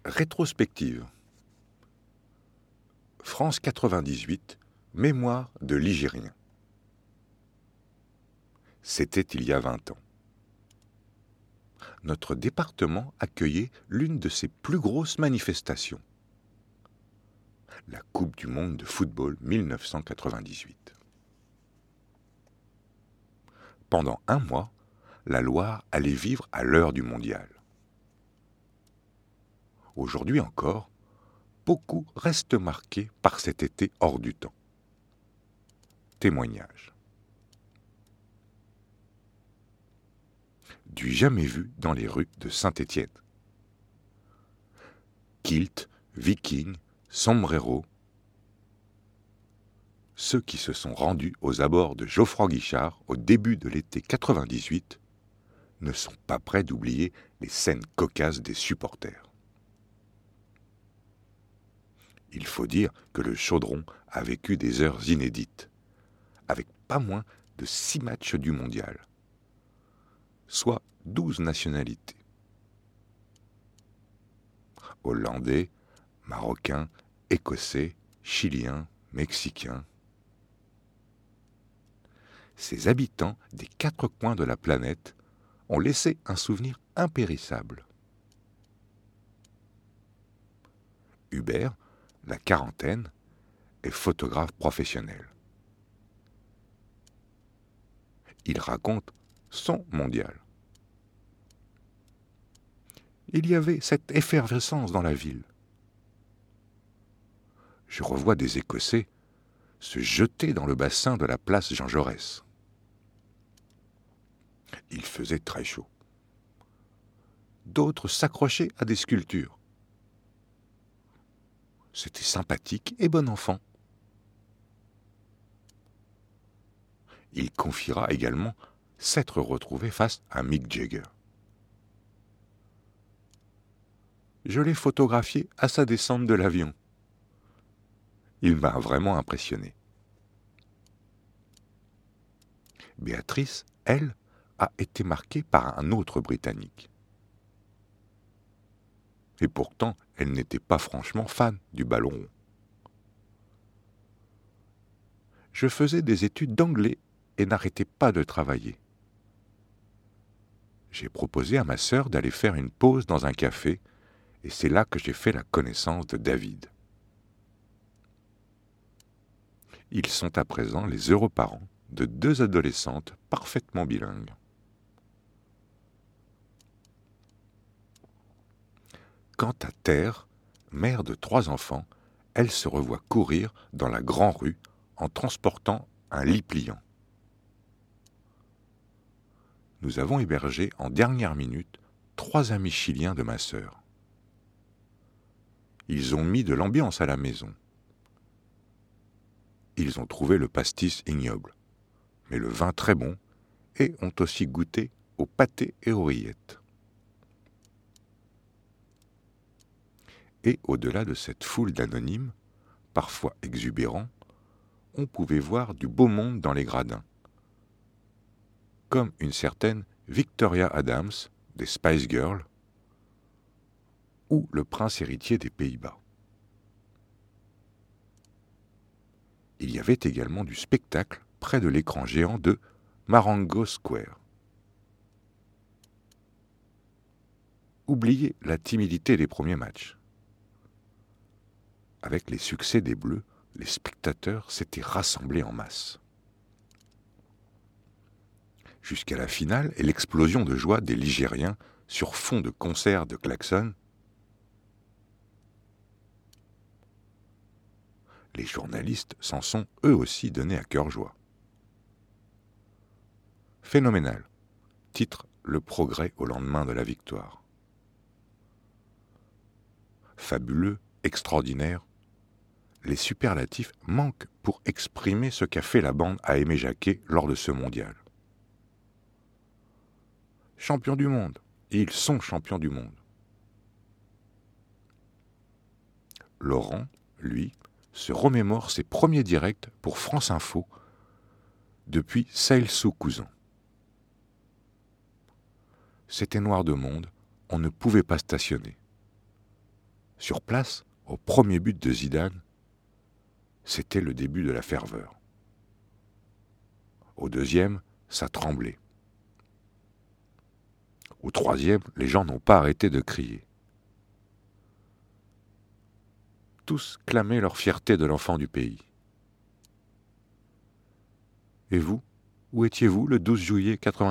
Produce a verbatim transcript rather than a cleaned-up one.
Rétrospective. France quatre-vingt-dix-huit, mémoire de l'Igérien. C'était il y a vingt ans. Notre département accueillait l'une de ses plus grosses manifestations. La Coupe du monde de football mille neuf cent quatre-vingt-dix-huit. Pendant un mois, la Loire allait vivre à l'heure du mondial. Aujourd'hui encore, beaucoup restent marqués par cet été hors du temps. Témoignage. Du jamais vu dans les rues de Saint-Étienne. Kilt, viking, sombrero. Ceux qui se sont rendus aux abords de Geoffroy Guichard au début de l'été quatre-vingt-dix-huit ne sont pas prêts d'oublier les scènes cocasses des supporters. Il faut dire que le Chaudron a vécu des heures inédites, avec pas moins de six matchs du mondial, soit douze nationalités. Hollandais, Marocains, Écossais, Chiliens, Mexicains. Ces habitants des quatre coins de la planète ont laissé un souvenir impérissable. Hubert, la quarantaine, est photographe professionnel. Il raconte son mondial. Il y avait cette effervescence dans la ville. Je revois des Écossais se jeter dans le bassin de la place Jean Jaurès. Il faisait très chaud. D'autres s'accrochaient à des sculptures. C'était sympathique et bon enfant. Il confiera également s'être retrouvé face à Mick Jagger. Je l'ai photographié à sa descente de l'avion. Il m'a vraiment impressionné. Béatrice, elle, a été marquée par un autre Britannique. Et pourtant, elle n'était pas franchement fan du ballon rond. Je faisais des études d'anglais et n'arrêtais pas de travailler. J'ai proposé à ma sœur d'aller faire une pause dans un café, et c'est là que j'ai fait la connaissance de David. Ils sont à présent les heureux parents de deux adolescentes parfaitement bilingues. Quant à Terre, mère de trois enfants, elle se revoit courir dans la Grand-Rue en transportant un lit pliant. Nous avons hébergé en dernière minute trois amis chiliens de ma sœur. Ils ont mis de l'ambiance à la maison. Ils ont trouvé le pastis ignoble, mais le vin très bon, et ont aussi goûté au pâté et aux rillettes. Et au-delà de cette foule d'anonymes, parfois exubérants, on pouvait voir du beau monde dans les gradins, comme une certaine Victoria Adams des Spice Girls ou le prince héritier des Pays-Bas. Il y avait également du spectacle près de l'écran géant de Marengo Square. Oubliez la timidité des premiers matchs. Avec les succès des Bleus, les spectateurs s'étaient rassemblés en masse. Jusqu'à la finale et l'explosion de joie des Ligériens sur fond de concerts de klaxons, les journalistes s'en sont eux aussi donnés à cœur joie. Phénoménal. Titre Le progrès au lendemain de la victoire. Fabuleux, extraordinaire. Les superlatifs manquent pour exprimer ce qu'a fait la bande à Aimé Jacquet lors de ce mondial. Champions du monde, et ils sont champions du monde. Laurent, lui, se remémore ses premiers directs pour France Info depuis Sail-sous-Couzan. C'était noir de monde, on ne pouvait pas stationner. Sur place, au premier but de Zidane, c'était le début de la ferveur. Au deuxième, ça tremblait. Au troisième, les gens n'ont pas arrêté de crier. Tous clamaient leur fierté de l'enfant du pays. Et vous, où étiez-vous le douze juillet quatre-vingt-dix-huit ?